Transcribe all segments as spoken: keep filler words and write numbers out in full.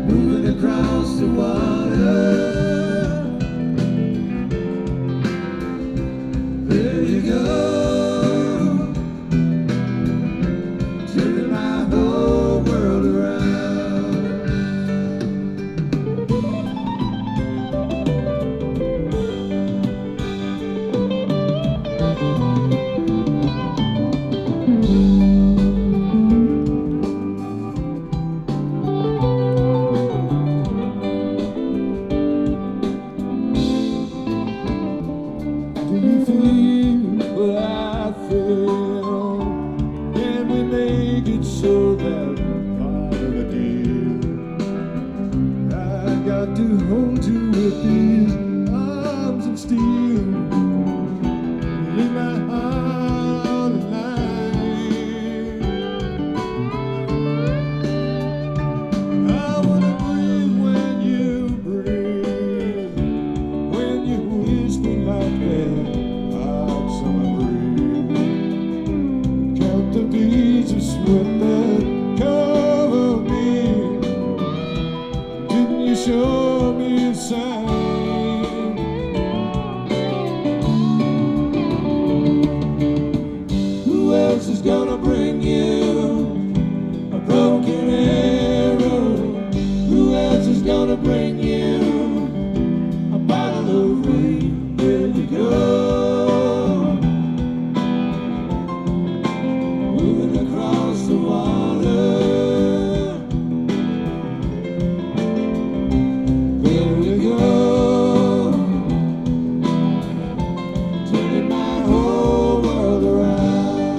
moving across the water. There you go, turning my whole world around. Do you feel what I feel? Can we make it so that we're part of the deal? I got to hold you with these arms of steel. Leave my heart on the line. I wanna breathe when you breathe, when you whisper like that. Count the beads of sweat that cover me. Didn't you show me a sign? Who else is gonna bring you a broken arrow? Who else is gonna bring you a bottle of rain? There you go, moving across the water. There we go, turning my whole world around.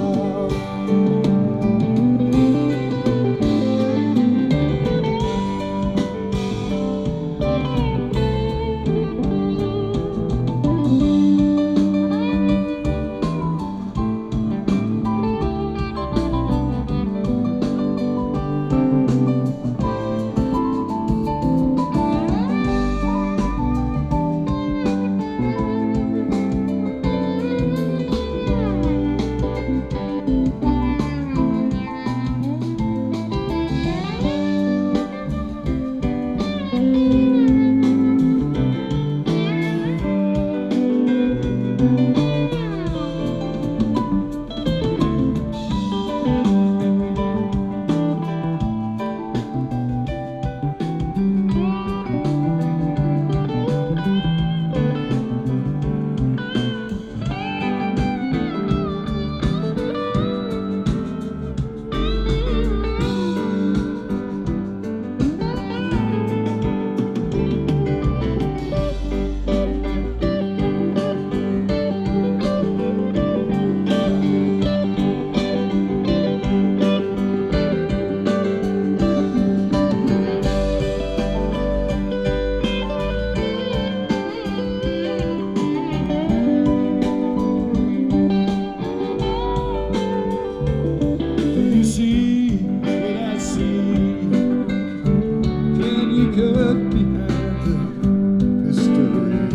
Cut behind the mystery.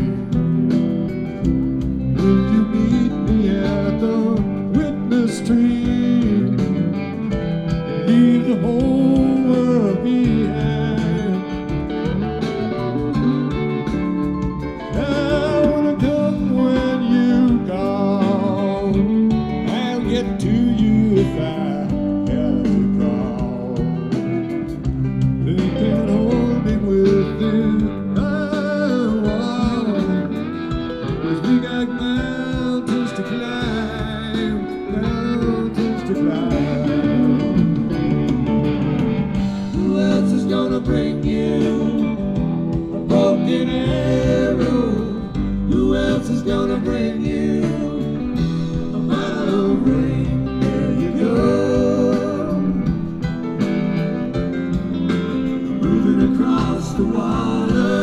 Will you meet me at the witness tree? Leave the whole world behind. I wanna come when you call. I'll get to you if I have to call. They can't hold me within my walls, 'cause we got mountains to climb, mountains to climb. Who else is gonna bring you a broken arrow? Who else is gonna bring you a bottle of rain? There you go, moving across the water.